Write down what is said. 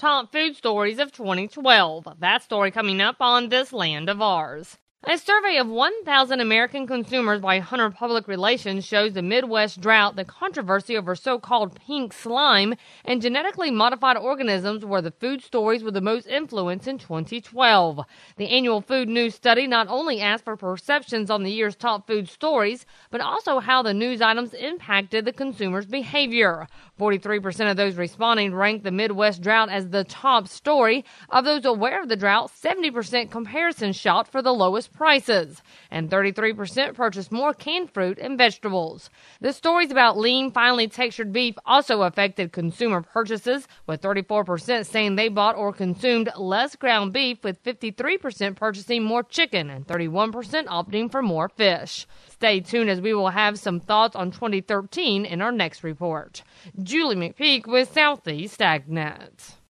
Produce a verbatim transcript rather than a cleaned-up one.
top food stories of twenty twelve. That story coming up on This Land of Ours. A survey of one thousand American consumers by Hunter Public Relations shows the Midwest drought, the controversy over so-called pink slime, and genetically modified organisms were the food stories with the most influence in twenty twelve. The annual Food News study not only asked for perceptions on the year's top food stories, but also how the news items impacted the consumer's behavior. forty-three percent of those responding ranked the Midwest drought as the top story. Of those aware of the drought, seventy percent comparison shopped for the lowest prices, and thirty-three percent purchased more canned fruit and vegetables. The stories about lean, finely textured beef also affected consumer purchases, with thirty-four percent saying they bought or consumed less ground beef, with fifty-three percent purchasing more chicken and thirty-one percent opting for more fish. Stay tuned as we will have some thoughts on twenty thirteen in our next report. Julie McPeak with Southeast AgNet.